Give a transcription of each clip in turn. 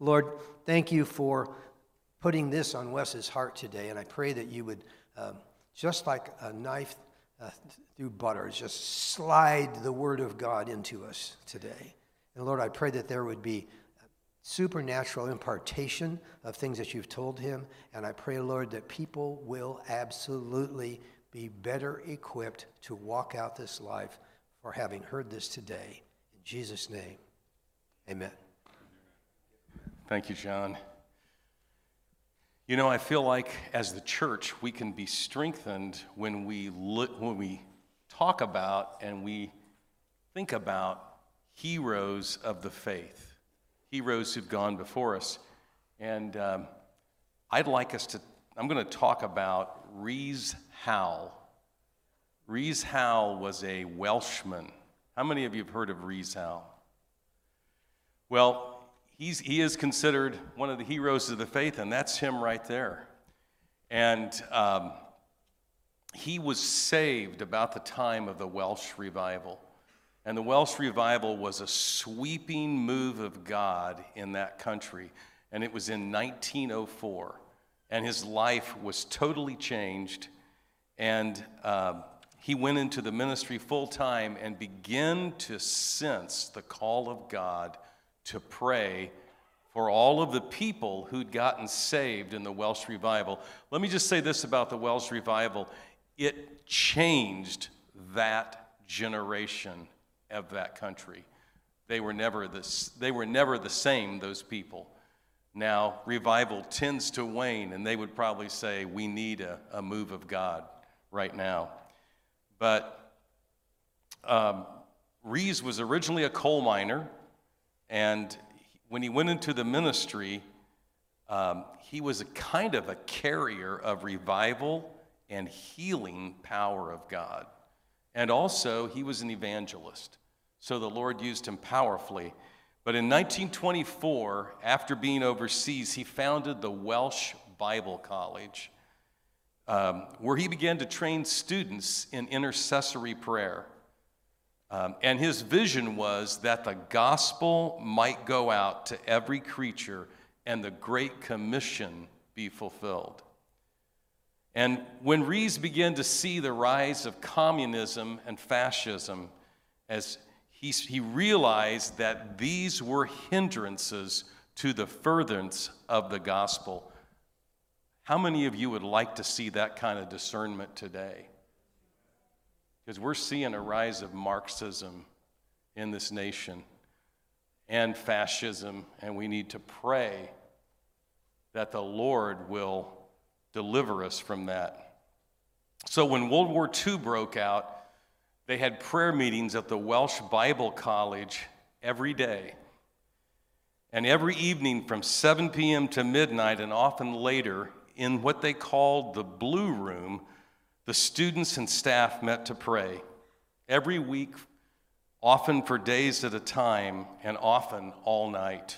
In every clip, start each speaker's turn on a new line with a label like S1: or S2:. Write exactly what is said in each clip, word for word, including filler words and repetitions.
S1: Lord, thank you for putting this on Wes's heart today, and I pray that you would, um, just like a knife uh, through butter, just slide the Word of God into us today. And Lord, I pray that there would be supernatural impartation of things that you've told him, and I pray, Lord, that people will absolutely be better equipped to walk out this life for having heard this today. In Jesus' name, amen.
S2: Thank you, John. You know, I feel like as the church, we can be strengthened when we look, when we talk about and we think about heroes of the faith, heroes who've gone before us. And um, I'd like us to, I'm going to talk about Rees Howell. Rees Howell was a Welshman. How many of you have heard of Rees Howell? Well, He's, he is considered one of the heroes of the faith, and that's him right there. And um, he was saved about the time of the Welsh revival. And the Welsh revival was a sweeping move of God in that country. And it was in nineteen oh four. And his life was totally changed. And uh, he went into the ministry full time and began to sense the call of God to pray for all of the people who'd gotten saved in the Welsh revival. Let me just say this about the Welsh revival. It changed that generation of that country. They were never the, they were never the same, those people. Now, revival tends to wane, and they would probably say, we need a, a move of God right now. But um, Rees was originally a coal miner, and when he went into the ministry, um, he was a kind of a carrier of revival and healing power of God. And also, he was an evangelist. So the Lord used him powerfully. But in nineteen twenty-four, after being overseas, he founded the Welsh Bible College, um, where he began to train students in intercessory prayer. Um, and his vision was that the gospel might go out to every creature and the Great Commission be fulfilled. And when Rees began to see the rise of communism and fascism, as he, he realized that these were hindrances to the furtherance of the gospel. How many of you would like to see that kind of discernment today? Because we're seeing a rise of Marxism in this nation and fascism, and we need to pray that the Lord will deliver us from that. So when World War Two broke out, they had prayer meetings at the Welsh Bible College every day. And every evening from seven p.m. to midnight, and often later, in what they called the Blue Room, the students and staff met to pray every week, often for days at a time, and often all night.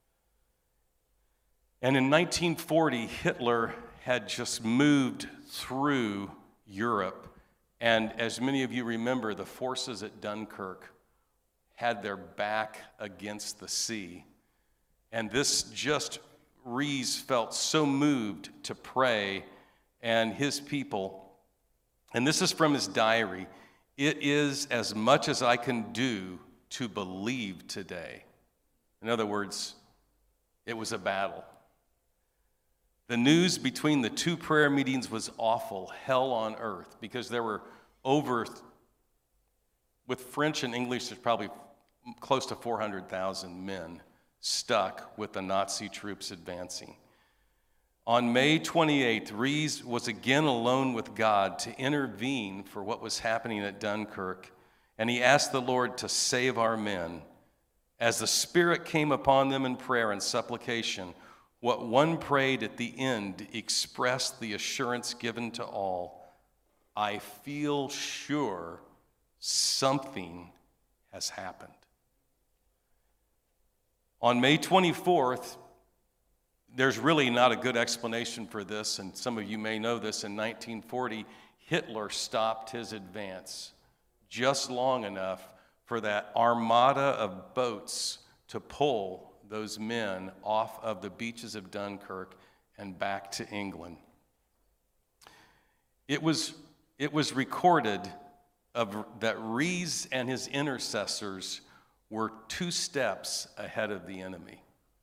S2: And in nineteen forty, Hitler had just moved through Europe. And as many of you remember, the forces at Dunkirk had their back against the sea. And this just, Rees felt so moved to pray, and his people. And this is from his diary. It is as much as I can do to believe today. In other words, it was a battle. The news between the two prayer meetings was awful, hell on earth, because there were over, with French and English, there's probably close to four hundred thousand men stuck with the Nazi troops advancing. On May twenty-eighth, Rees was again alone with God to intervene for what was happening at Dunkirk, and he asked the Lord to save our men. As the Spirit came upon them in prayer and supplication, what one prayed at the end expressed the assurance given to all. I feel sure something has happened. On May twenty-fourth, there's really not a good explanation for this, and some of you may know this. In nineteen forty, Hitler stopped his advance just long enough for that armada of boats to pull those men off of the beaches of Dunkirk and back to England. It was, it was recorded of, that Rees and his intercessors were two steps ahead of the enemy.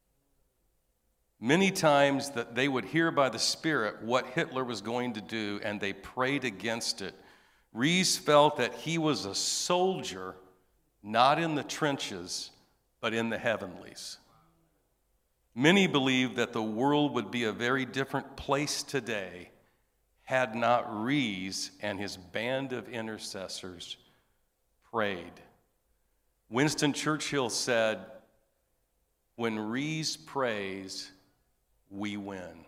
S2: Many times that they would hear by the Spirit what Hitler was going to do, and they prayed against it. Rees felt that he was a soldier, not in the trenches, but in the heavenlies. Many believe that the world would be a very different place today had not Rees and his band of intercessors prayed. Winston Churchill said, "When Rees prays, we win."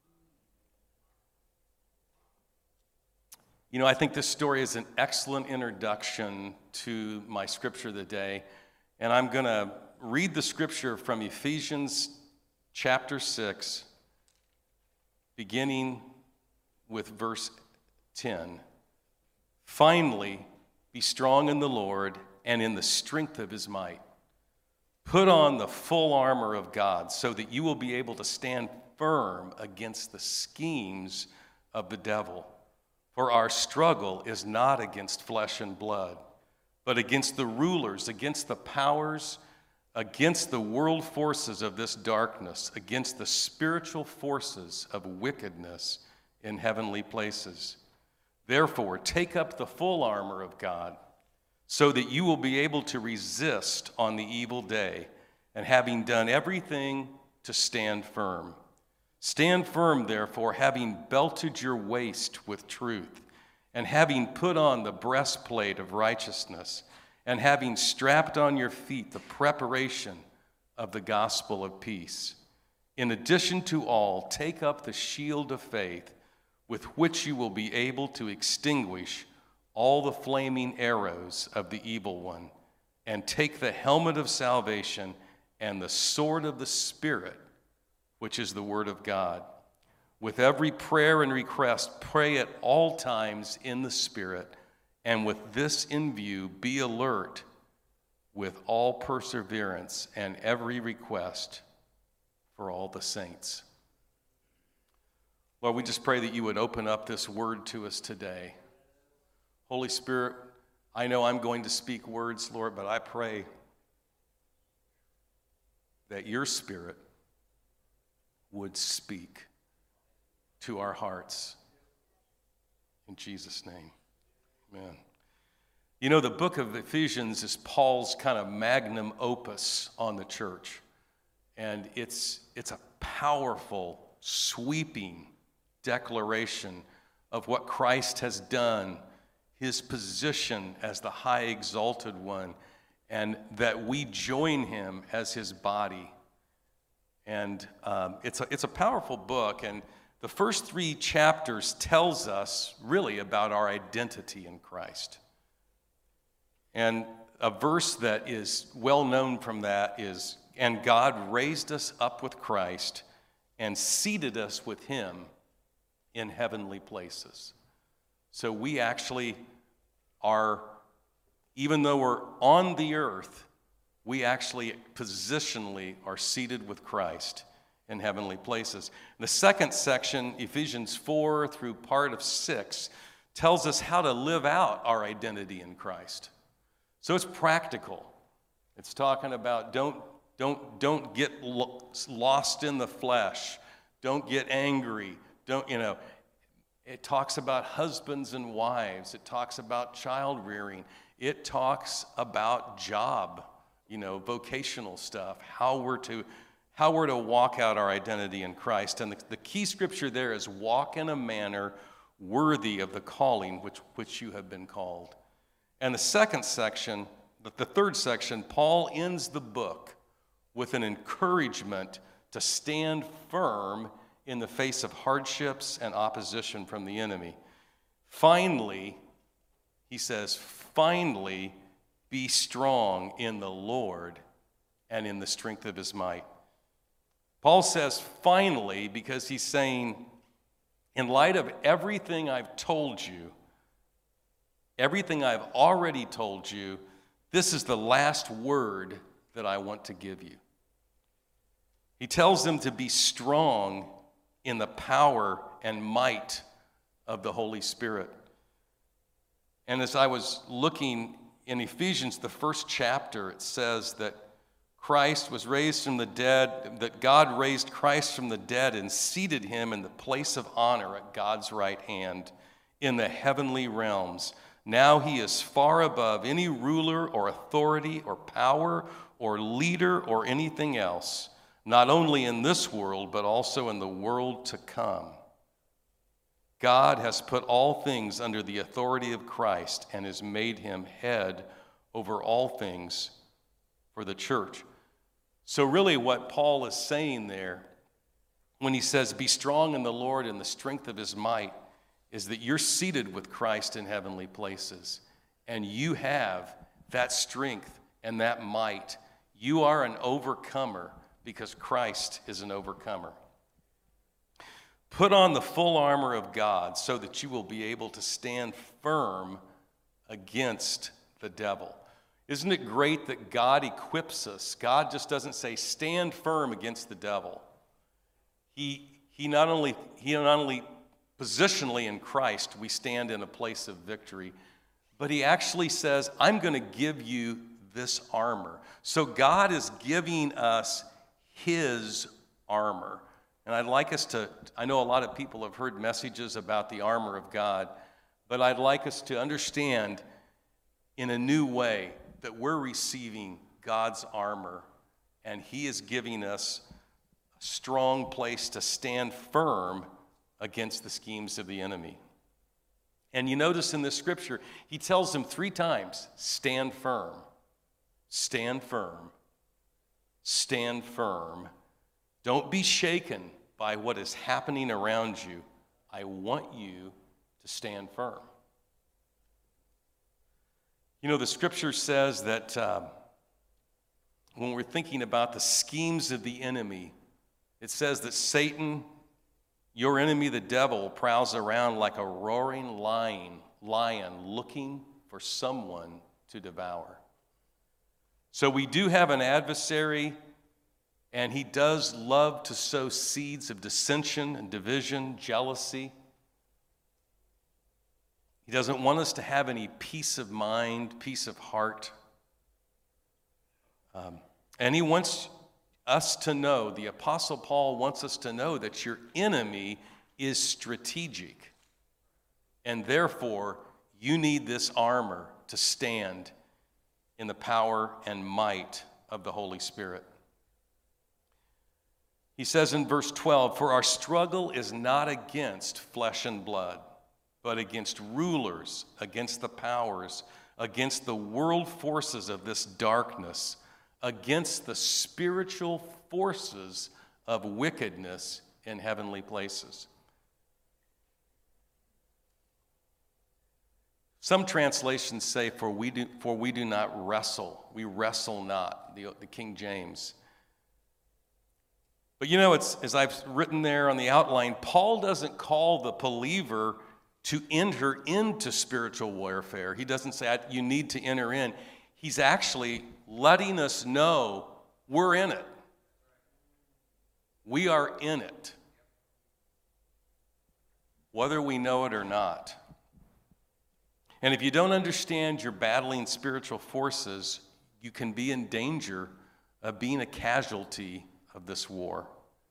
S2: You know, I think this story is an excellent introduction to my scripture of the day, and I'm going to read the scripture from Ephesians chapter six, beginning with verse ten. "Finally, be strong in the Lord and in the strength of his might. Put on the full armor of God so that you will be able to stand firm against the schemes of the devil. For our struggle is not against flesh and blood, but against the rulers, against the powers, against the world forces of this darkness, against the spiritual forces of wickedness in heavenly places. Therefore, take up the full armor of God, so that you will be able to resist on the evil day, and having done everything, to stand firm. Stand firm, therefore, having belted your waist with truth, and having put on the breastplate of righteousness, and having strapped on your feet the preparation of the gospel of peace. In addition to all, take up the shield of faith, with which you will be able to extinguish all the flaming arrows of the evil one, and take the helmet of salvation and the sword of the Spirit, which is the word of God. With every prayer and request, pray at all times in the Spirit, and with this in view, be alert with all perseverance and every request for all the saints." Lord, we just pray that you would open up this word to us today. Holy Spirit, I know I'm going to speak words, Lord, but I pray that your Spirit would speak to our hearts. In Jesus' name, amen. You know, the book of Ephesians is Paul's kind of magnum opus on the church. And it's, it's a powerful, sweeping declaration of what Christ has done, his position as the high exalted one, and that we join him as his body. And um, it's, a, it's a powerful book, and the first three chapters tells us really about our identity in Christ. And a verse that is well known from that is, "And God raised us up with Christ and seated us with him in heavenly places." So we actually are, even though we're on the earth, we actually positionally are seated with Christ in heavenly places. The second section, Ephesians four through part of six, tells us how to live out our identity in Christ. So it's practical. It's talking about don't, don't, don't get lost in the flesh. Don't get angry. Don't, you know, it talks about husbands and wives. It talks about child rearing. It talks about job, you know, vocational stuff, how we're to, how we're to walk out our identity in Christ. And the, the key scripture there is walk in a manner worthy of the calling which, which you have been called. And the second section, the, the third section, Paul ends the book with an encouragement to stand firm in the face of hardships and opposition from the enemy. Finally, he says, finally, be strong in the Lord and in the strength of his might. Paul says finally because he's saying, in light of everything I've told you, everything I've already told you, this is the last word that I want to give you. He tells them to be strong in the power and might of the Holy Spirit. And as I was looking in Ephesians, the first chapter, it says that Christ was raised from the dead, that God raised Christ from the dead and seated him in the place of honor at God's right hand in the heavenly realms. Now he is far above any ruler or authority or power or leader or anything else, not only in this world, but also in the world to come. God has put all things under the authority of Christ and has made him head over all things for the church. So really what Paul is saying there when he says, be strong in the Lord and the strength of his might, is that you're seated with Christ in heavenly places, and you have that strength and that might. You are an overcomer because Christ is an overcomer. Put on the full armor of God so that you will be able to stand firm against the devil. Isn't it great that God equips us? God just doesn't say, stand firm against the devil. He, he not only, he not only positionally in Christ, we stand in a place of victory, but he actually says, I'm going to give you this armor. So God is giving us his armor. And I'd like us to, I know a lot of people have heard messages about the armor of God, but I'd like us to understand in a new way that we're receiving God's armor, and he is giving us a strong place to stand firm against the schemes of the enemy. And you notice in this scripture, he tells them three times, stand firm, stand firm, stand firm. Don't be shaken by what is happening around you. I want you to stand firm. You know, the scripture says that uh, when we're thinking about the schemes of the enemy, it says that Satan, your enemy, the devil, prowls around like a roaring lion, lion looking for someone to devour. So we do have an adversary, and he does love to sow seeds of dissension and division, jealousy. He doesn't want us to have any peace of mind, peace of heart. Um, and he wants us to know, the Apostle Paul wants us to know that your enemy is strategic. And therefore, you need this armor to stand in the power and might of the Holy Spirit. He says in verse twelve, for our struggle is not against flesh and blood, but against rulers, against the powers, against the world forces of this darkness, against the spiritual forces of wickedness in heavenly places. Some translations say, for we do, for we do not wrestle. We wrestle not, the, the King James. But you know, it's, as I've written there on the outline, Paul doesn't call the believer to enter into spiritual warfare. He doesn't say, you need to enter in. He's actually letting us know we're in it. We are in it, whether we know it or not. And if you don't understand you're battling spiritual forces, you can be in danger of being a casualty of this war.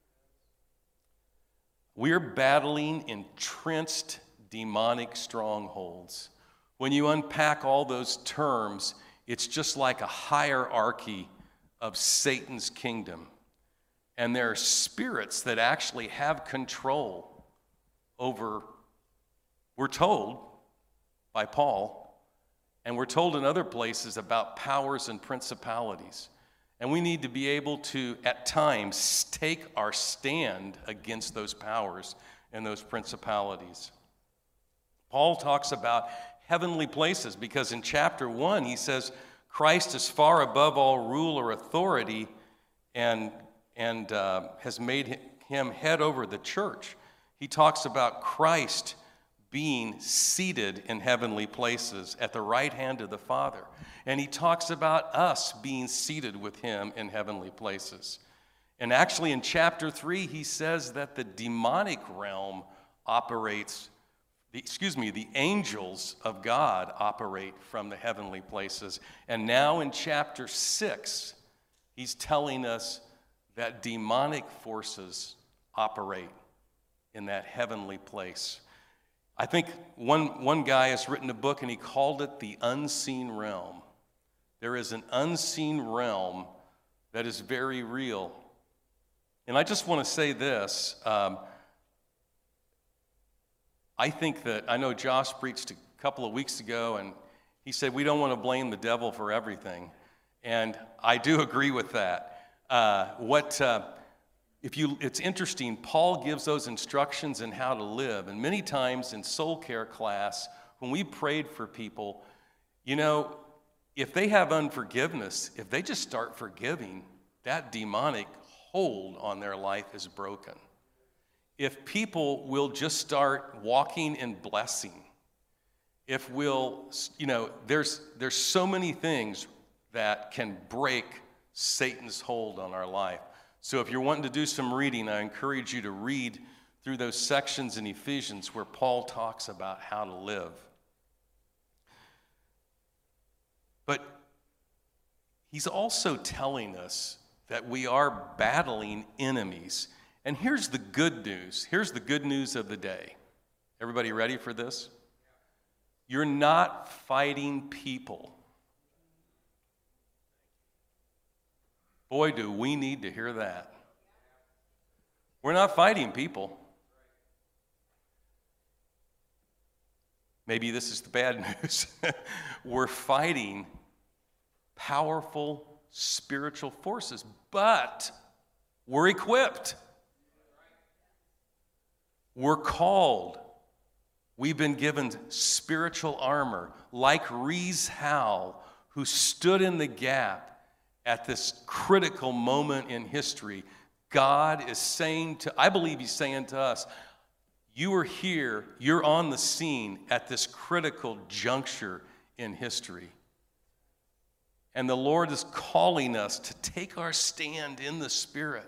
S2: We're battling entrenched demonic strongholds. When you unpack all those terms, it's just like a hierarchy of Satan's kingdom. And there are spirits that actually have control over, we're told by Paul, and we're told in other places about powers and principalities. And we need to be able to, at times, take our stand against those powers and those principalities. Paul talks about heavenly places because in chapter one, he says, Christ is far above all rule or authority and, and uh, has made him head over the church. He talks about Christ being seated in heavenly places at the right hand of the Father. And he talks about us being seated with him in heavenly places. And actually in chapter three, he says that the demonic realm operates, the, excuse me, the angels of God operate from the heavenly places. And now in chapter six, he's telling us that demonic forces operate in that heavenly place. I think one, one guy has written a book and he called it the unseen realm. There is an unseen realm that is very real. And I just want to say this. Um, I think that, I know Josh preached a couple of weeks ago, and he said we don't want to blame the devil for everything. And I do agree with that. Uh, what, uh, if you, it's interesting, Paul gives those instructions in how to live. And many times in soul care class, when we prayed for people, you know, if they have unforgiveness, if they just start forgiving, that demonic hold on their life is broken. If people will just start walking in blessing, if we'll, you know, there's there's so many things that can break Satan's hold on our life. So if you're wanting to do some reading, I encourage you to read through those sections in Ephesians where Paul talks about how to live. But he's also telling us that we are battling enemies. And here's the good news. Here's the good news of the day. Everybody ready for this? You're not fighting people. Boy, do we need to hear that. We're not fighting people. Maybe this is the bad news. We're fighting powerful spiritual forces, but we're equipped. We're called. We've been given spiritual armor, like Rees Howell, who stood in the gap at this critical moment in history. God is saying to, I believe he's saying to us, you are here, you're on the scene at this critical juncture in history. And the Lord is calling us to take our stand in the Spirit.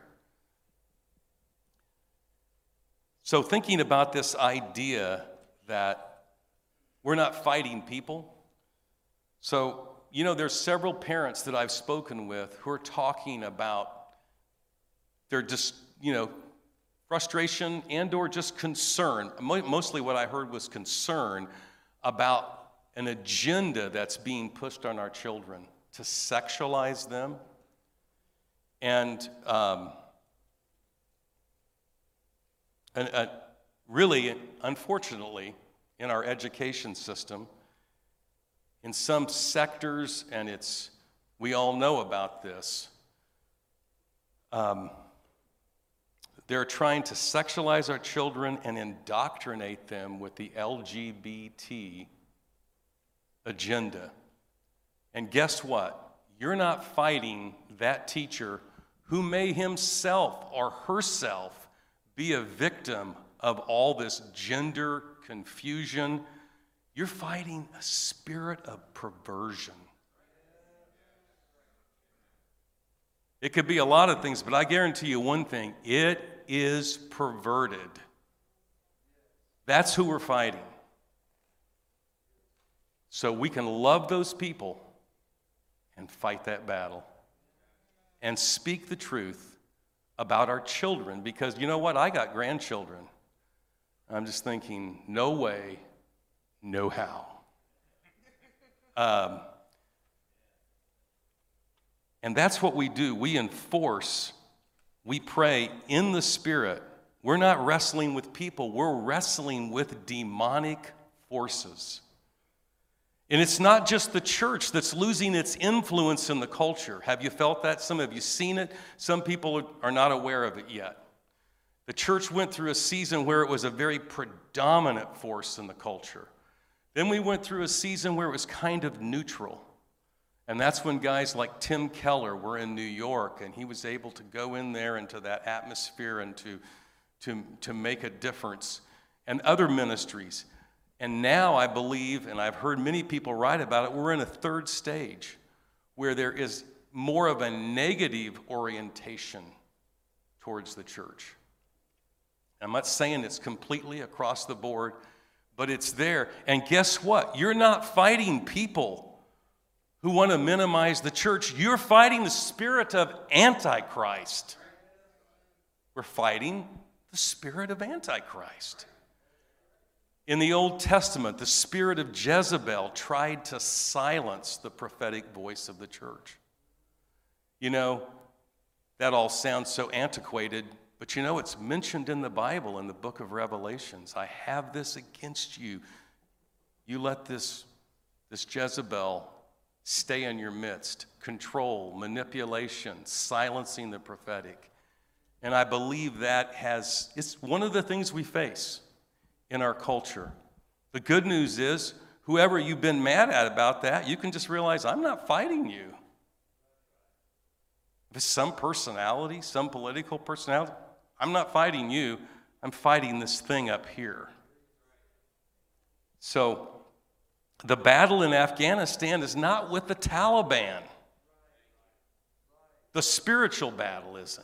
S2: So thinking about this idea that we're not fighting people. So, you know, there's several parents that I've spoken with who are talking about their just, you know, frustration and or just concern. Mostly what I heard was concern about an agenda that's being pushed on our children to sexualize them. And, um, and uh, really, unfortunately, in our education system, in some sectors, and it's, we all know about this, um, they're trying to sexualize our children and indoctrinate them with the L G B T agenda. And guess what? You're not fighting that teacher who may himself or herself be a victim of all this gender confusion. You're fighting a spirit of perversion. It could be a lot of things, but I guarantee you one thing, it is perverted. That's who we're fighting. So we can love those people and fight that battle and speak the truth about our children, because you know what? I got grandchildren. I'm just thinking, no way, no how. Um, and that's what we do. We enforce, we pray in the Spirit. We're not wrestling with people, we're wrestling with demonic forces. And it's not just the church that's losing its influence in the culture. Have you felt that? Some of you seen it. Some people are not aware of it yet. The church went through a season where it was a very predominant force in the culture. Then we went through a season where it was kind of neutral. And that's when guys like Tim Keller were in New York, and he was able to go in there into that atmosphere and to, to, to make a difference. And other ministries. And now I believe, and I've heard many people write about it, we're in a third stage where there is more of a negative orientation towards the church. I'm not saying it's completely across the board, but it's there. And guess what? You're not fighting people who want to minimize the church. You're fighting the spirit of Antichrist. We're fighting the spirit of Antichrist. In the Old Testament, the spirit of Jezebel tried to silence the prophetic voice of the church. You know, that all sounds so antiquated, but you know, it's mentioned in the Bible in the book of Revelations. I have this against you. You let this, this Jezebel stay in your midst. Control, manipulation, silencing the prophetic. And I believe that has, it's one of the things we face in our culture. The good news is, whoever you've been mad at about that, you can just realize, I'm not fighting you. If it's some personality, some political personality, I'm not fighting you. I'm fighting this thing up here. So, the battle in Afghanistan is not with the Taliban. The spiritual battle isn't.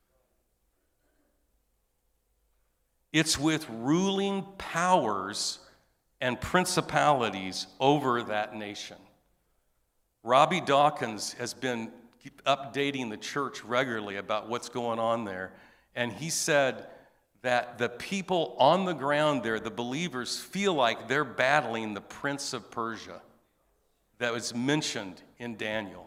S2: It's with ruling powers and principalities over that nation. Robbie Dawkins has been updating the church regularly about what's going on there. And he said that the people on the ground there, the believers, feel like they're battling the prince of Persia that was mentioned in Daniel.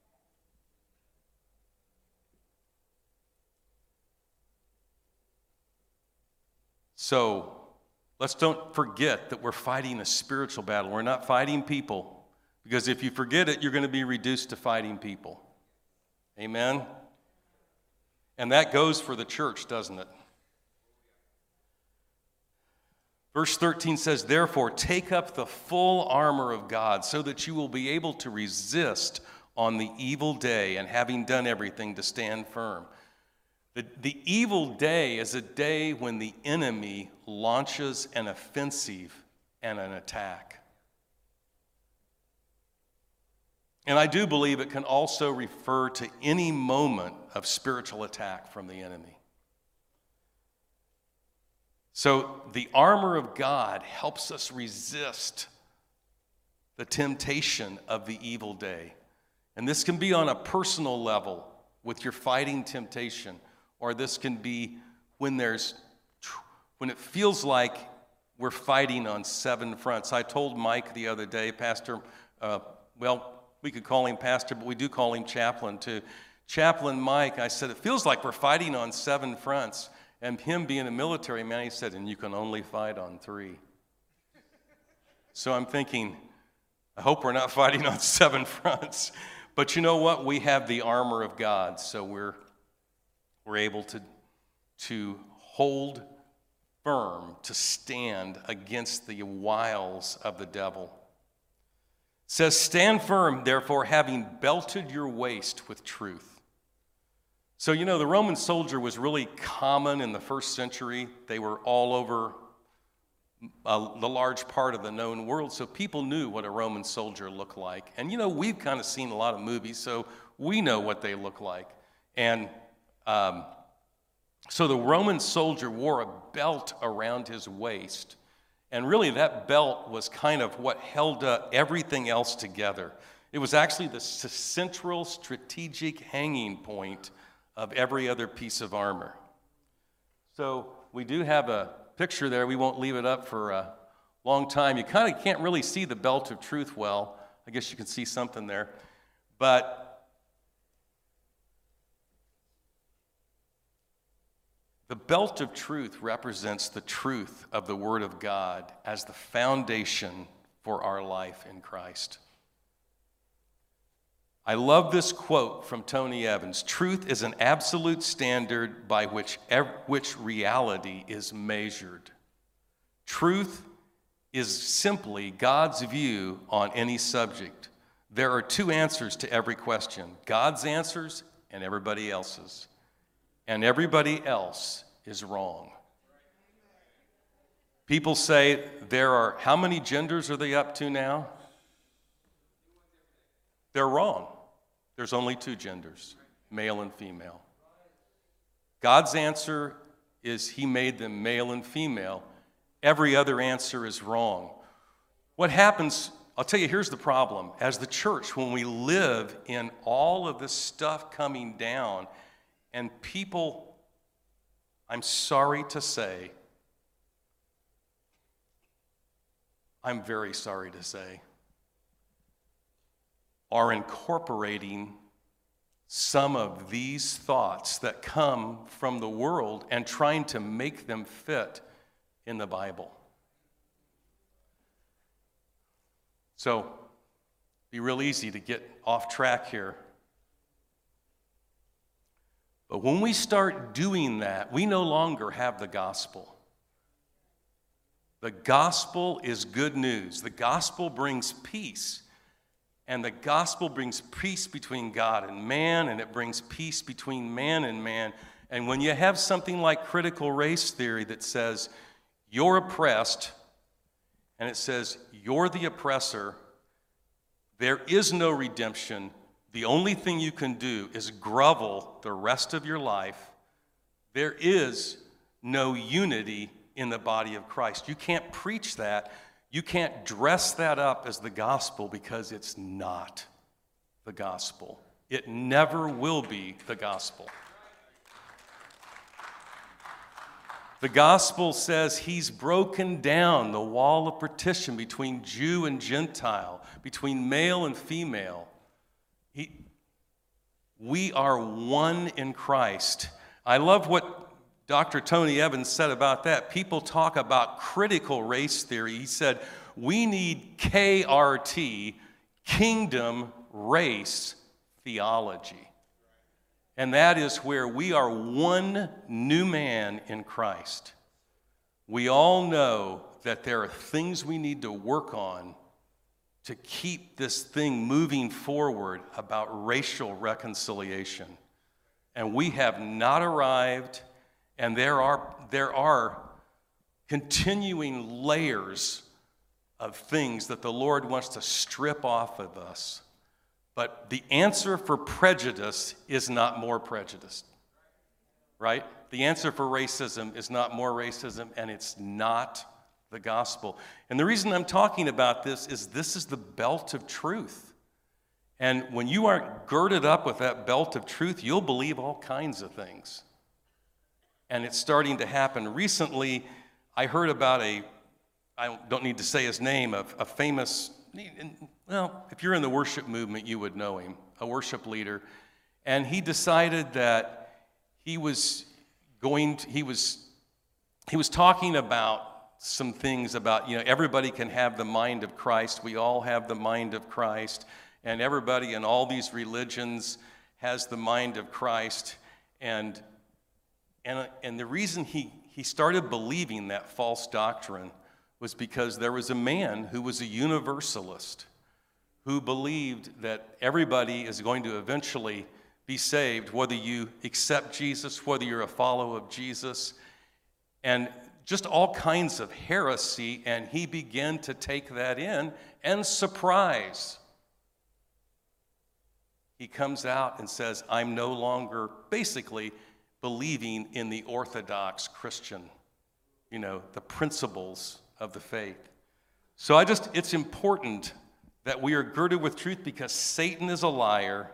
S2: So let's don't forget that we're fighting a spiritual battle. We're not fighting people, because if you forget it, you're going to be reduced to fighting people. Amen? And that goes for the church, doesn't it? Verse thirteen says, therefore, take up the full armor of God so that you will be able to resist on the evil day, and having done everything, to stand firm. The, the evil day is a day when the enemy launches an offensive and an attack. And I do believe it can also refer to any moment of spiritual attack from the enemy. So the armor of God helps us resist the temptation of the evil day. And this can be on a personal level with your fighting temptation, or this can be when there's when it feels like we're fighting on seven fronts. I told Mike the other day, Pastor, uh, well, we could call him Pastor, but we do call him Chaplain too. Chaplain Mike, I said, it feels like we're fighting on seven fronts. And him being a military man, he said, and you can only fight on three. So I'm thinking, I hope we're not fighting on seven fronts. But you know what? We have the armor of God, so we're we're able to, to hold firm, to stand against the wiles of the devil. It says, stand firm, therefore, having belted your waist with truth. So, you know, the Roman soldier was really common in the first century. They were all over uh, the large part of the known world, so people knew what a Roman soldier looked like. And, you know, we've kind of seen a lot of movies, so we know what they look like. And um, so the Roman soldier wore a belt around his waist. And really, that belt was kind of what held uh, everything else together. It was actually the central strategic hanging point of every other piece of armor. So we do have a picture there. We won't leave it up for a long time. You kind of can't really see the belt of truth well. I guess you can see something there. But the belt of truth represents the truth of the Word of God as the foundation for our life in Christ. I love this quote from Tony Evans. Truth is an absolute standard by which, ev- which reality is measured. Truth is simply God's view on any subject. There are two answers to every question: God's answers and everybody else's. And everybody else is wrong. People say there are, how many genders are they up to now? They're wrong. There's only two genders, male and female. God's answer is he made them male and female. Every other answer is wrong. What happens, I'll tell you, here's the problem. As the church, when we live in all of this stuff coming down, and people, I'm sorry to say, I'm very sorry to say, are incorporating some of these thoughts that come from the world and trying to make them fit in the Bible. So, it'd be real easy to get off track here. But when we start doing that, we no longer have the gospel. The gospel is good news. The gospel brings peace. And the gospel brings peace between God and man, and it brings peace between man and man. And when you have something like critical race theory that says, you're oppressed, and it says, you're the oppressor, there is no redemption. The only thing you can do is grovel the rest of your life. There is no unity in the body of Christ. You can't preach that. You can't dress that up as the gospel because it's not the gospel. It never will be the gospel. The gospel says he's broken down the wall of partition between Jew and Gentile, between male and female. He, we are one in Christ. I love what Doctor Tony Evans said about that. People talk about critical race theory. He said, we need K R T, kingdom race theology. And that is where we are one new man in Christ. We all know that there are things we need to work on to keep this thing moving forward about racial reconciliation. And we have not arrived. And there are, there are continuing layers of things that the Lord wants to strip off of us. But the answer for prejudice is not more prejudice, right? The answer for racism is not more racism, and it's not the gospel. And the reason I'm talking about this is this is the belt of truth. And when you aren't girded up with that belt of truth, you'll believe all kinds of things. And it's starting to happen. Recently, I heard about a, I don't need to say his name, a, a famous, well, if you're in the worship movement, you would know him, a worship leader. And he decided that he was going to, he was, he was talking about some things about, you know, everybody can have the mind of Christ. We all have the mind of Christ. And everybody in all these religions has the mind of Christ. And And, and the reason he, he started believing that false doctrine was because there was a man who was a universalist who believed that everybody is going to eventually be saved, whether you accept Jesus, whether you're a follower of Jesus, and just all kinds of heresy. And he began to take that in, and surprise, he comes out and says, I'm no longer, basically, believing in the Orthodox Christian, you know, the principles of the faith. So I just, it's important that we are girded with truth because Satan is a liar.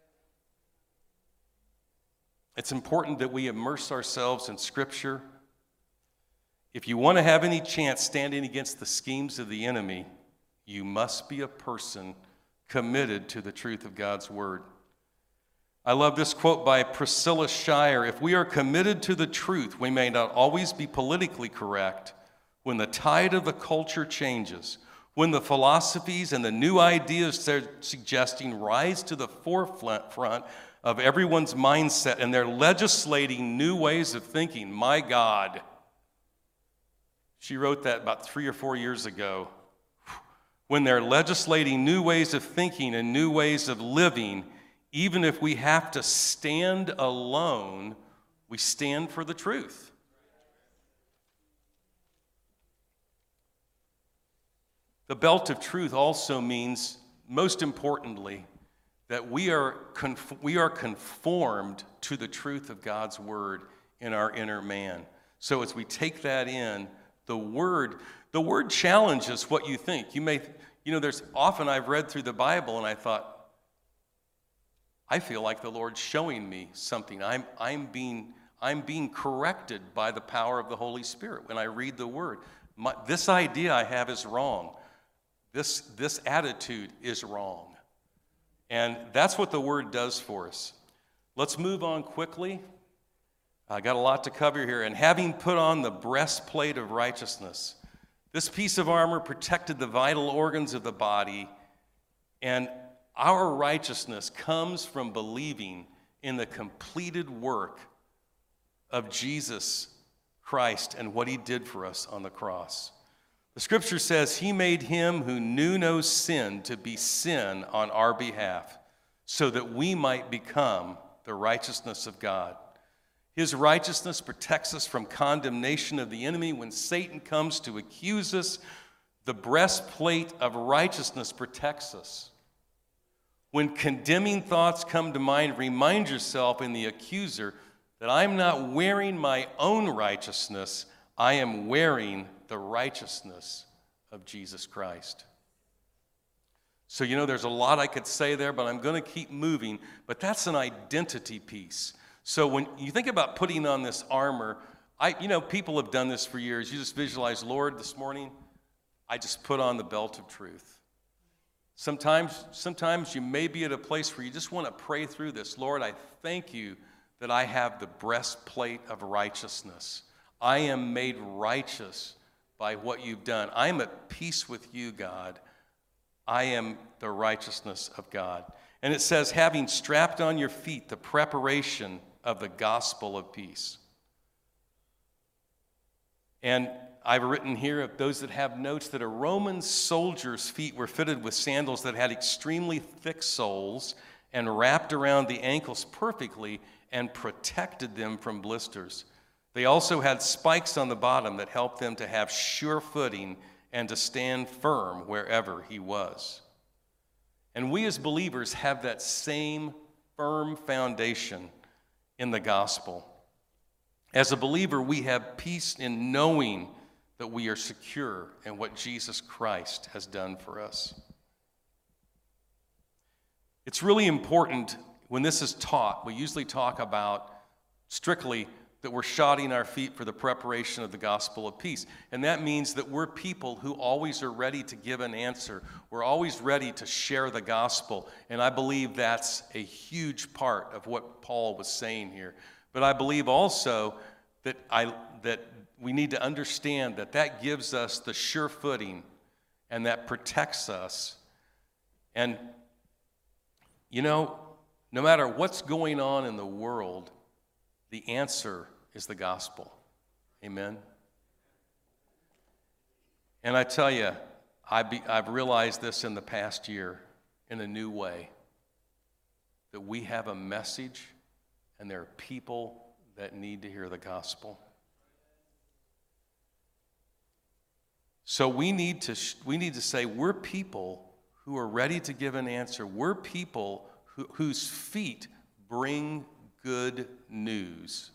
S2: It's important that we immerse ourselves in Scripture. If you want to have any chance standing against the schemes of the enemy, you must be a person committed to the truth of God's Word. I love this quote by Priscilla Shirer. If we are committed to the truth, we may not always be politically correct. When the tide of the culture changes, when the philosophies and the new ideas they're suggesting rise to the forefront of everyone's mindset and they're legislating new ways of thinking, my God. She wrote that about three or four years ago. When they're legislating new ways of thinking and new ways of living, even if we have to stand alone, we stand for the truth. The belt of truth also means, most importantly, that we are conf- we are conformed to the truth of God's word in our inner man. So as we take that in, the word the word challenges what you think. You may you know there's often I've read through the Bible and I thought, I feel like the Lord's showing me something. I'm I'm being I'm being corrected by the power of the Holy Spirit when I read the word. My, this idea I have is wrong. This this attitude is wrong. And that's what the word does for us. Let's move on quickly. I got a lot to cover here. And having put on the breastplate of righteousness, this piece of armor protected the vital organs of the body, and our righteousness comes from believing in the completed work of Jesus Christ and what he did for us on the cross. The scripture says he made him who knew no sin to be sin on our behalf, so that we might become the righteousness of God. His righteousness protects us from condemnation of the enemy. When Satan comes to accuse us, the breastplate of righteousness protects us. When condemning thoughts come to mind, remind yourself in the accuser that I'm not wearing my own righteousness, I am wearing the righteousness of Jesus Christ. So, you know, there's a lot I could say there, but I'm going to keep moving. But that's an identity piece. So when you think about putting on this armor, I, you know, people have done this for years. You just visualize, Lord, this morning, I just put on the belt of truth. Sometimes, sometimes you may be at a place where you just want to pray through this. Lord, I thank you that I have the breastplate of righteousness. I am made righteous by what you've done. I am at peace with you, God. I am the righteousness of God. And it says, having strapped on your feet the preparation of the gospel of peace. And I've written here of those that have notes that a Roman soldier's feet were fitted with sandals that had extremely thick soles and wrapped around the ankles perfectly and protected them from blisters. They also had spikes on the bottom that helped them to have sure footing and to stand firm wherever he was. And we as believers have that same firm foundation in the gospel. As a believer, we have peace in knowing that we are secure in what Jesus Christ has done for us. It's really important when this is taught. We usually talk about strictly that we're shodding our feet for the preparation of the gospel of peace. And that means that we're people who always are ready to give an answer. We're always ready to share the gospel. And I believe that's a huge part of what Paul was saying here. But I believe also that I that we need to understand that that gives us the sure footing and that protects us. And, you know, no matter what's going on in the world, the answer is the gospel. Amen? And I tell you, I be, I've realized this in the past year in a new way, that we have a message and there are people that need to hear the gospel. So we need to we need to say we're people who are ready to give an answer. We're people who, whose feet bring good news.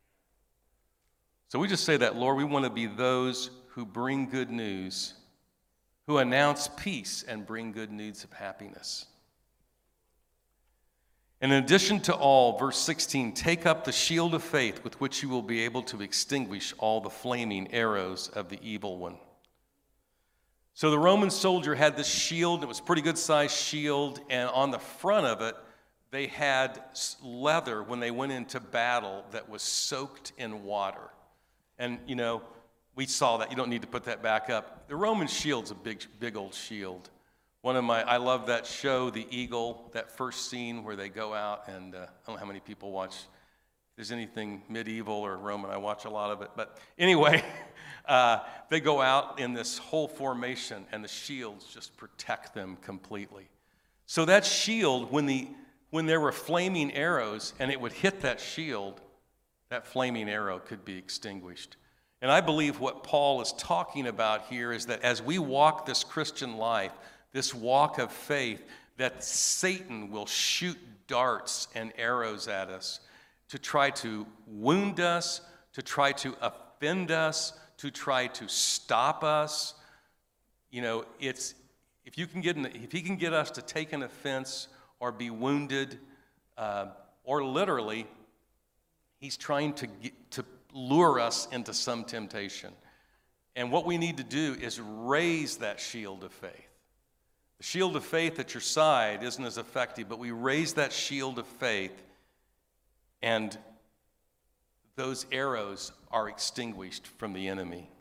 S2: So we just say that, Lord, we want to be those who bring good news, who announce peace and bring good news of happiness. And in addition to all, verse sixteen, take up the shield of faith with which you will be able to extinguish all the flaming arrows of the evil one. So the Roman soldier had this shield. It was a pretty good sized shield, and on the front of it, they had leather when they went into battle that was soaked in water. And, you know, we saw that. You don't need to put that back up. The Roman shield's a big, big old shield. One of my, I love that show, The Eagle, that first scene where they go out, and uh, I don't know how many people watch. If there's anything medieval or Roman, I watch a lot of it. But anyway, uh, they go out in this whole formation, and the shields just protect them completely. So that shield, when the when there were flaming arrows and it would hit that shield, that flaming arrow could be extinguished. And I believe what Paul is talking about here is that as we walk this Christian life, this walk of faith, that Satan will shoot darts and arrows at us to try to wound us, to try to offend us, to try to stop us. You know, it's if you can get an, if he can get us to take an offense or be wounded, uh, or literally, he's trying to get, to lure us into some temptation. And what we need to do is raise that shield of faith. The shield of faith at your side isn't as effective, but we raise that shield of faith, and those arrows are extinguished from the enemy.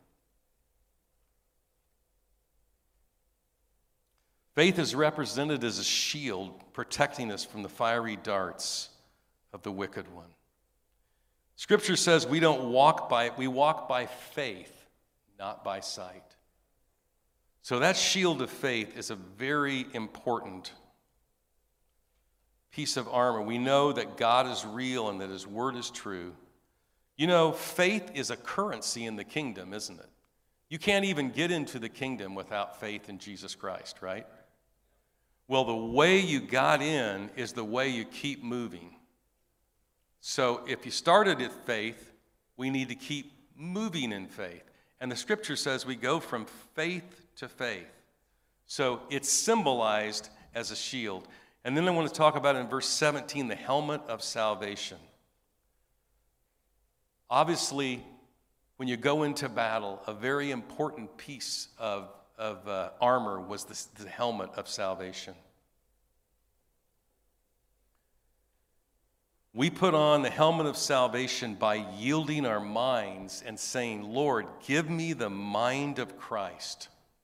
S2: Faith is represented as a shield protecting us from the fiery darts of the wicked one. Scripture says we don't walk by, we walk by faith, not by sight. So that shield of faith is a very important piece of armor. We know that God is real and that his word is true. You know, faith is a currency in the kingdom, isn't it? You can't even get into the kingdom without faith in Jesus Christ, right? Well, the way you got in is the way you keep moving. So if you started at faith, we need to keep moving in faith. And the scripture says we go from faith to faith. So it's symbolized as a shield. And then I want to talk about in verse seventeen, the helmet of salvation. Obviously, when you go into battle, a very important piece of, of uh, armor was the, the helmet of salvation. We put on the helmet of salvation by yielding our minds and saying, Lord, give me the mind of Christ.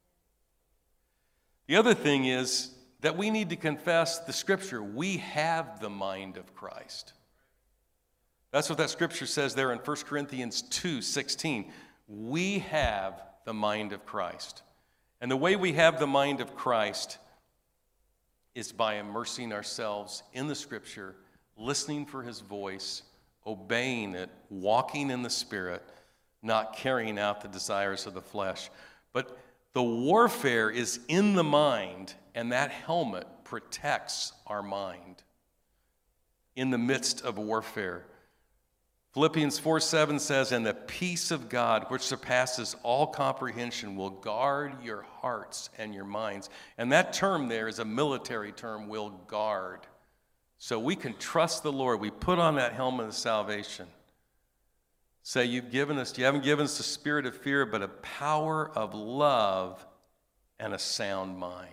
S2: The other thing is that we need to confess the scripture. We have the mind of Christ. That's what that scripture says there in First Corinthians two sixteen. We have the mind of Christ. And the way we have the mind of Christ is by immersing ourselves in the scripture, listening for his voice, obeying it, walking in the Spirit, not carrying out the desires of the flesh. But the warfare is in the mind, and that helmet protects our mind in the midst of warfare. Philippians four seven says, and the peace of God, which surpasses all comprehension, will guard your hearts and your minds. And that term there is a military term, will guard. So we can trust the Lord. We put on that helmet of salvation. Say, you've given us, you haven't given us the spirit of fear, but a power of love and a sound mind.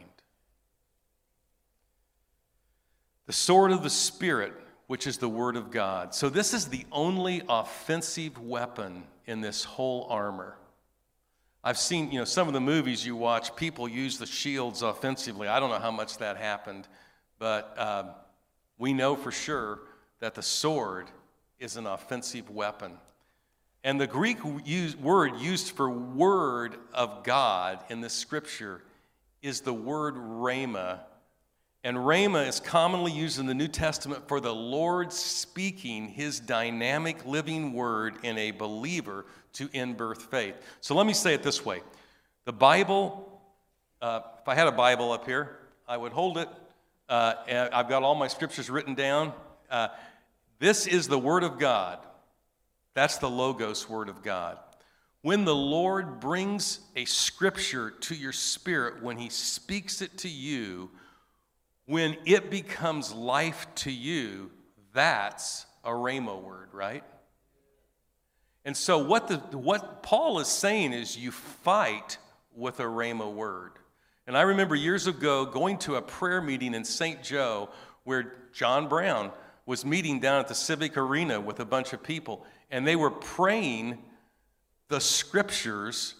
S2: The sword of the Spirit, which is the word of God. So this is the only offensive weapon in this whole armor. I've seen, you know, some of the movies you watch, people use the shields offensively. I don't know how much that happened, but uh, we know for sure that the sword is an offensive weapon. And the Greek use, word used for word of God in this scripture is the word rhema. And rhema is commonly used in the New Testament for the Lord speaking his dynamic living word in a believer to in-birth faith. So let me say it this way. The Bible, uh, if I had a Bible up here, I would hold it. Uh, and I've got all my scriptures written down. Uh, this is the word of God. That's the Logos word of God. When the Lord brings a scripture to your spirit, when he speaks it to you, when it becomes life to you, that's a rhema word, right? And so what, the, what Paul is saying is you fight with a rhema word. And I remember years ago going to a prayer meeting in Saint Joe where John Brown was meeting down at the Civic Arena with a bunch of people, and they were praying the scriptures,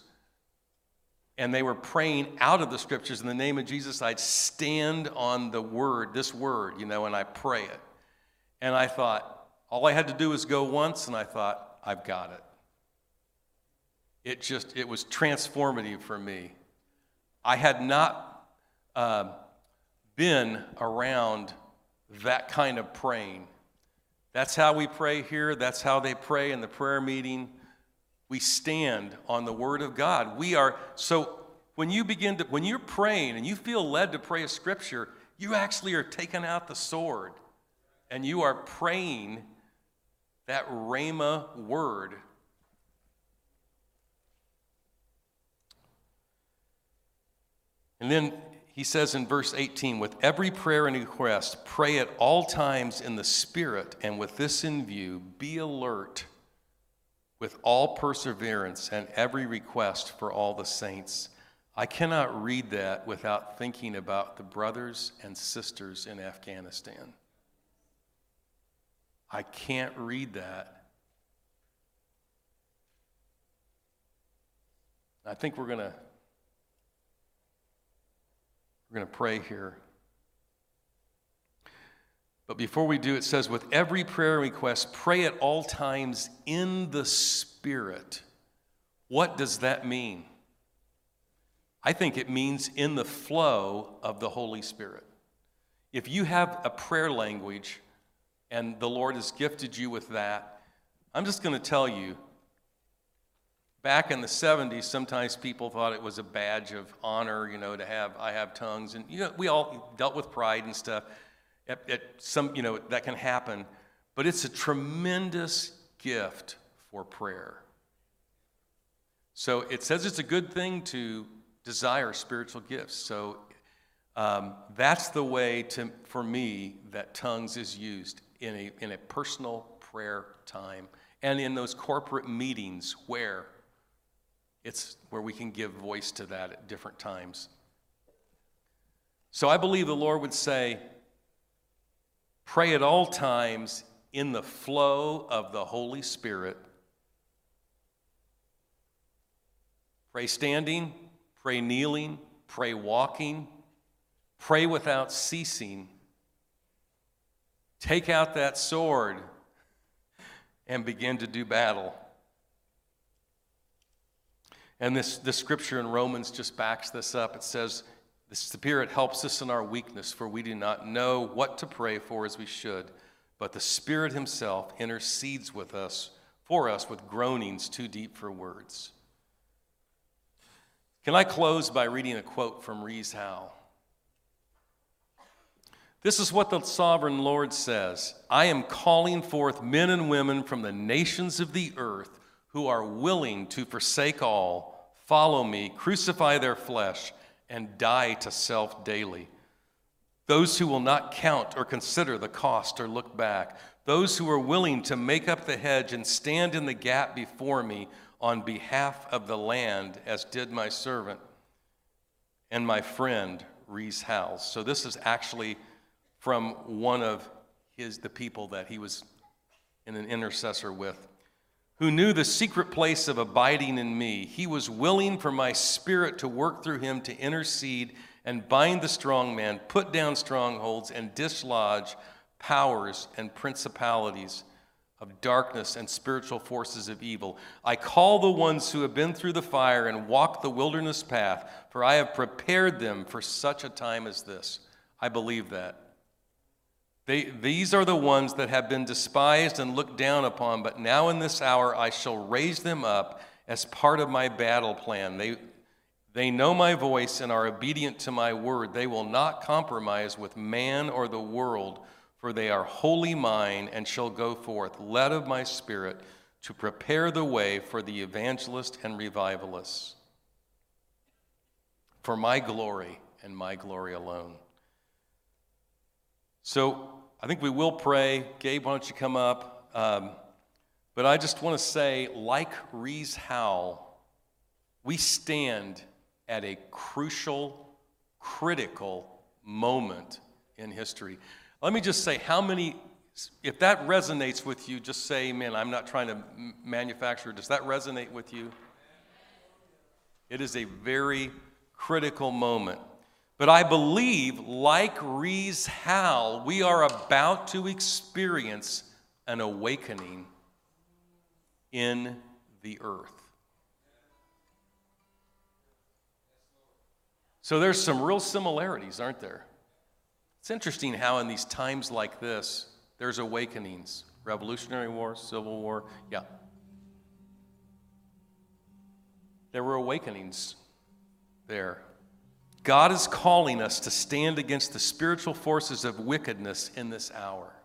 S2: and they were praying out of the scriptures. In the name of Jesus, I'd stand on the word, this word, you know, and I pray it. And I thought, all I had to do was go once, and I thought, I've got it. It just, it was transformative for me. I had not uh, been around that kind of praying. That's how we pray here. That's how they pray in the prayer meeting. We stand on the word of God. We are, so when you begin to, when you're praying and you feel led to pray a scripture, You actually are taking out the sword and you are praying that Rhema word. And then he says in verse eighteen, with every prayer and request, pray at all times in the Spirit, and with this in view, be alert with all perseverance and every request for all the saints. I cannot read that without thinking about the brothers and sisters in Afghanistan. I can't read that. I think we're going to we're going to pray here. But before we do, it says, with every prayer request, pray at all times in the Spirit. What does that mean? I think it means in the flow of the Holy Spirit. If you have a prayer language and the Lord has gifted you with that, I'm just going to tell you, back in the seventies, sometimes people thought it was a badge of honor, you know, to have, I have tongues. And, you know, we all dealt with pride and stuff. At, at some, you know, that can happen. But it's a tremendous gift for prayer. So it says it's a good thing to desire spiritual gifts. So um, that's the way to, for me, that tongues is used in a, in a personal prayer time. And in those corporate meetings where it's where we can give voice to that at different times. So I believe the Lord would say, pray at all times in the flow of the Holy Spirit. Pray standing, pray kneeling, pray walking, pray without ceasing. Take out that sword and begin to do battle. And this, this scripture in Romans just backs this up. It says, the Spirit helps us in our weakness, for we do not know what to pray for as we should, but the Spirit himself intercedes with us, for us, with groanings too deep for words. Can I close by reading a quote from Rees Howell? This is what the sovereign Lord says: I am calling forth men and women from the nations of the earth who are willing to forsake all, follow me, crucify their flesh, and die to self daily. Those who will not count or consider the cost or look back. Those who are willing to make up the hedge and stand in the gap before me on behalf of the land, as did my servant and my friend Rees Howell. So this is actually from one of his the people that he was in an intercessor with, who knew the secret place of abiding in me. He was willing for my spirit to work through him to intercede and bind the strong man, put down strongholds, and dislodge powers and principalities of darkness and spiritual forces of evil. I call the ones who have been through the fire and walked the wilderness path, for I have prepared them for such a time as this. I believe that. They, these are the ones that have been despised and looked down upon, but now in this hour I shall raise them up as part of my battle plan. They, they know my voice and are obedient to my word. They will not compromise with man or the world, for they are wholly mine and shall go forth, led of my Spirit, to prepare the way for the evangelist and revivalists, for my glory and my glory alone. So I think we will pray. Gabe, why don't you come up? Um, but I just want to say, like Rees Howell, we stand at a crucial, critical moment in history. Let me just say, how many, if that resonates with you, just say amen. I'm not trying to manufacture. Does that resonate with you? It is a very critical moment. But I believe, like Rees Howell, we are about to experience an awakening in the earth. So there's some real similarities, aren't there? It's interesting how in these times like this, there's awakenings. Revolutionary War, Civil War, yeah. There were awakenings there. God is calling us to stand against the spiritual forces of wickedness in this hour.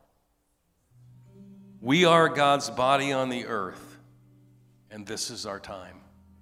S2: We are God's body on the earth, and this is our time.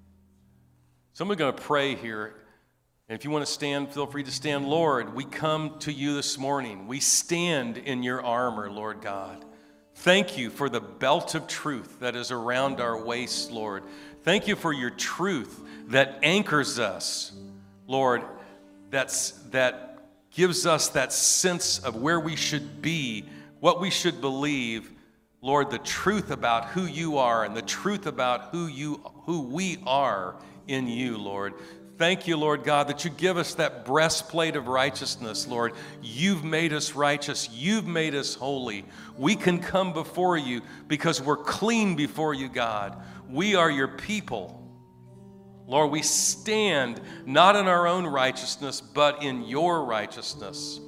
S2: So I'm going to pray here. And if you want to stand, feel free to stand. Lord, we come to you this morning. We stand in your armor, Lord God. Thank you for the belt of truth that is around our waist, Lord. Thank you for your truth that anchors us, Lord, that's, that gives us that sense of where we should be, what we should believe. Lord, the truth about who you are and the truth about who you, who we are in you, Lord. Thank you, Lord God, that you give us that breastplate of righteousness, Lord. You've made us righteous. You've made us holy. We can come before you because we're clean before you, God. We are your people. Lord, we stand not in our own righteousness, but in your righteousness.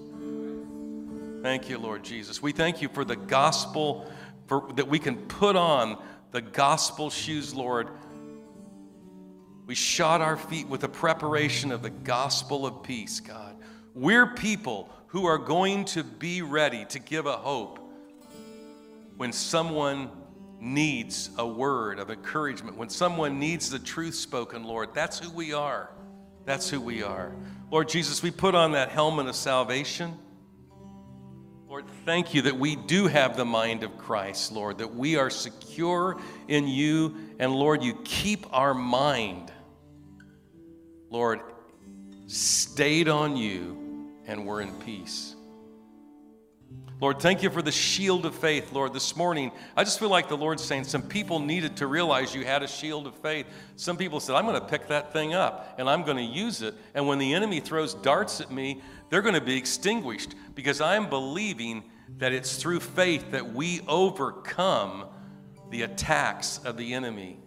S2: Thank you, Lord Jesus. We thank you for the gospel, for that we can put on the gospel shoes, Lord. We shod our feet with the preparation of the gospel of peace, God. We're people who are going to be ready to give a hope when someone needs a word of encouragement, when someone needs the truth spoken, Lord. That's who we are. That's who we are. Lord Jesus, we put on that helmet of salvation. Lord, thank you that we do have the mind of Christ, Lord, that we are secure in you, and Lord, you keep our mind, Lord, stayed on you, and we're in peace. Lord, thank you for the shield of faith, Lord. This morning, I just feel like the Lord's saying some people needed to realize you had a shield of faith. Some people said, I'm going to pick that thing up, and I'm going to use it. And when the enemy throws darts at me, they're going to be extinguished because I'm believing that it's through faith that we overcome the attacks of the enemy.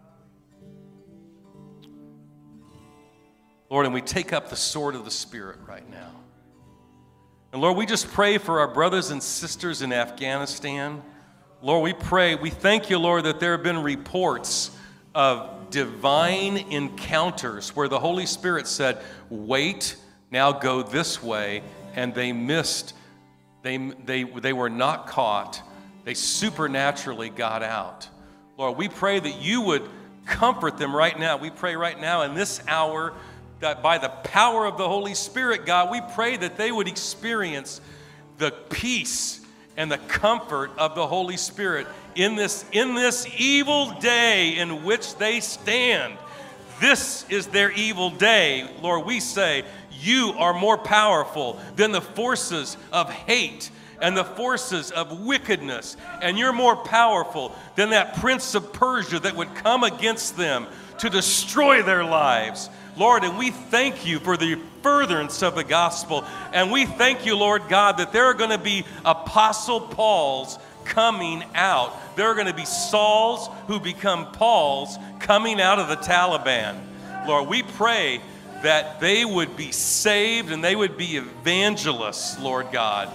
S2: Lord, and we take up the sword of the Spirit right now. And Lord, we just pray for our brothers and sisters in Afghanistan. Lord, we pray, we thank you, Lord, that there have been reports of divine encounters where the Holy Spirit said, wait, now go this way, and they missed, they, they, they were not caught. They supernaturally got out. Lord, we pray that you would comfort them right now. We pray right now in this hour that by the power of the Holy Spirit, God, we pray that they would experience the peace and the comfort of the Holy Spirit in this, in this evil day in which they stand. This is their evil day. Lord, we say, you are more powerful than the forces of hate and the forces of wickedness, and you're more powerful than that prince of Persia that would come against them to destroy their lives. Lord, and we thank you for the furtherance of the gospel. And we thank you, Lord God, that there are going to be Apostle Pauls coming out. There are going to be Sauls who become Pauls coming out of the Taliban. Lord, we pray that they would be saved and they would be evangelists, Lord God.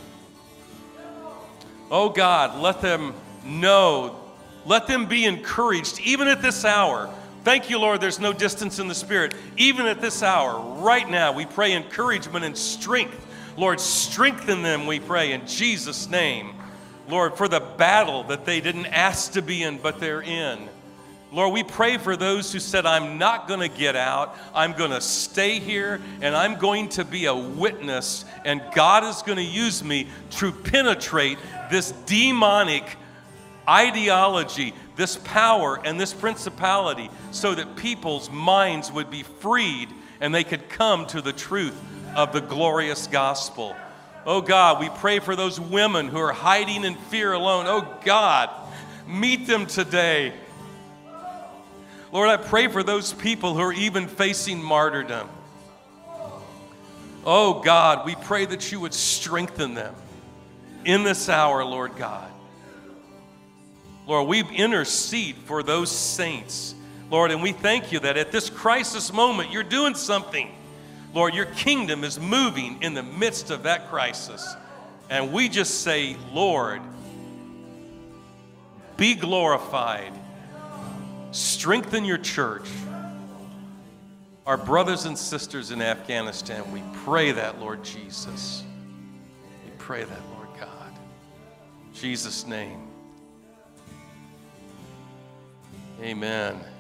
S2: Oh God, let them know, let them be encouraged, even at this hour. Thank you, Lord, there's no distance in the Spirit. Even at this hour, right now, we pray encouragement and strength. Lord, strengthen them, we pray, in Jesus' name. Lord, for the battle that they didn't ask to be in, but they're in. Lord, we pray for those who said, I'm not going to get out. I'm going to stay here, and I'm going to be a witness, and God is going to use me to penetrate this demonic ideology, this power and this principality, so that people's minds would be freed and they could come to the truth of the glorious gospel. Oh God, we pray for those women who are hiding in fear alone. Oh God, meet them today. Lord, I pray for those people who are even facing martyrdom. Oh God, we pray that you would strengthen them in this hour, Lord God. Lord, we intercede for those saints, Lord, and we thank you that at this crisis moment, you're doing something. Lord, your kingdom is moving in the midst of that crisis. And we just say, Lord, be glorified. Strengthen your church. our brothers and sisters in Afghanistan. We pray that, Lord Jesus. We pray that, Lord God. In Jesus' name. Amen.